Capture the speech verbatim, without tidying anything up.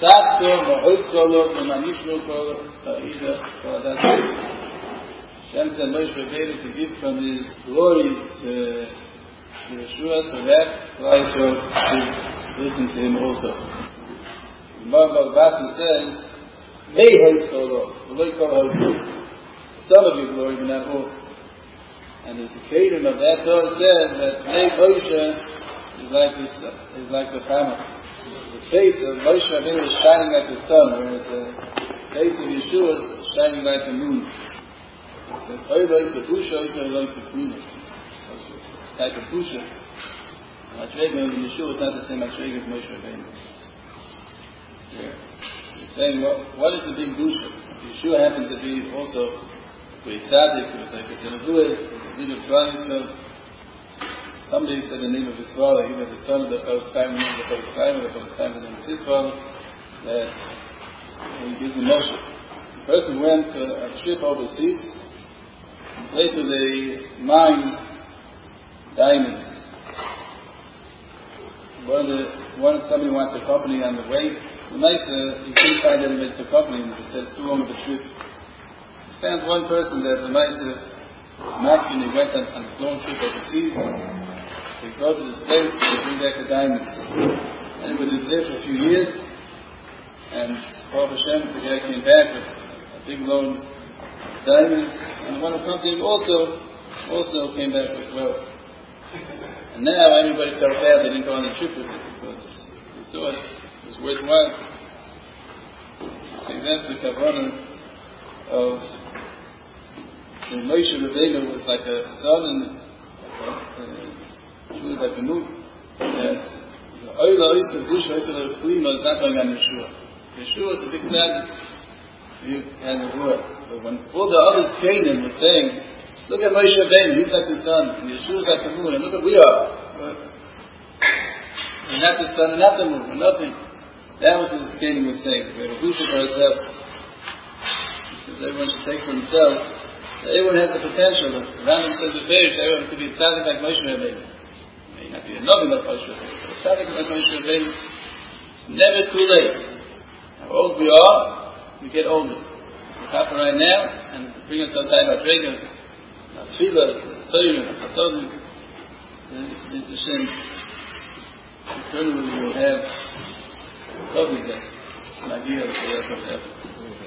Satko, Mahoit Kolov, Manishno Kolov, Either, that's it. Hashem said Moshe Rabbeinu to give from his glory to, to Yeshua, so that Klal Yisrael should listen to him also. The Magen Basra says, May Hoit Kolov, V'loi Kol Hoit, some of your glory, but not all. And the Kedim of that Torah says that May Moshe is like this, is like the Chama. The face of Moshe Rabbeinu is shining like the sun, whereas the face of Yeshua is shining like the moon. It says, Oilois of Pusha, Oilois of Pneumas. Type of Pusha. Matrega of Yeshua is not the same Matrega as Moshe Rabbeinu. Yeah. He's saying, what, what is the big Pusha? Yeshua happens to be also a great tzaddik, he was like a Tenevuah, he was a leader of Klal Yisrael. Somebody said the name of his father, either the son of the Chofetz Chaim, the name of the Chofetz Chaim, or the Chofetz Chaim, the name of his father, that he gives him Moshe. The person went to a trip overseas, in place where they mine diamonds. One of the, one of somebody wanted to accompany on the way. The Maisa, he couldn't find anybody to accompany him. He said too long of a trip. He found one person that the Maisa was masking. He went on, on this long trip overseas. They go to this place, they bring back the diamonds. Everybody lived there for a few years, and Baruch Hashem, the guy came back with a big load of diamonds, and the one who accompanied him also, also came back with wealth. And now everybody felt bad they didn't go on the trip with it, because they saw it, it was worthwhile. See, that's the kavanah of the Moshe Rabbeinu was like a sun and uh, Yeshua is like the moon. That the Oila Oisa Busha Oisa Leflima is not going on Yeshua. Yeshua is a big tzaddik. You had the word. But when all the others came and were saying, look at Moshe Rabbeinu, he's like the sun, and Yeshua is like the moon, and look what we are. We're not the sun and not the moon, we're nothing. That was what the Skanim was saying. We have a Busha for ourselves. He says everyone should take for himself. Everyone has the potential. The Rambam says the Peirush, everyone could be a tzaddik like Moshe Rabbeinu. Not be another like Moshe Rabbeinu. But a tzaddik like Moshe Rabbeinu, it's never too late. How old we are, we get older. We happen right now, and bring us outside our Drega, our Tfilas, our Torah, our Sodim. It's a shame. Eternally we will have lovely days. It's an idea that we have.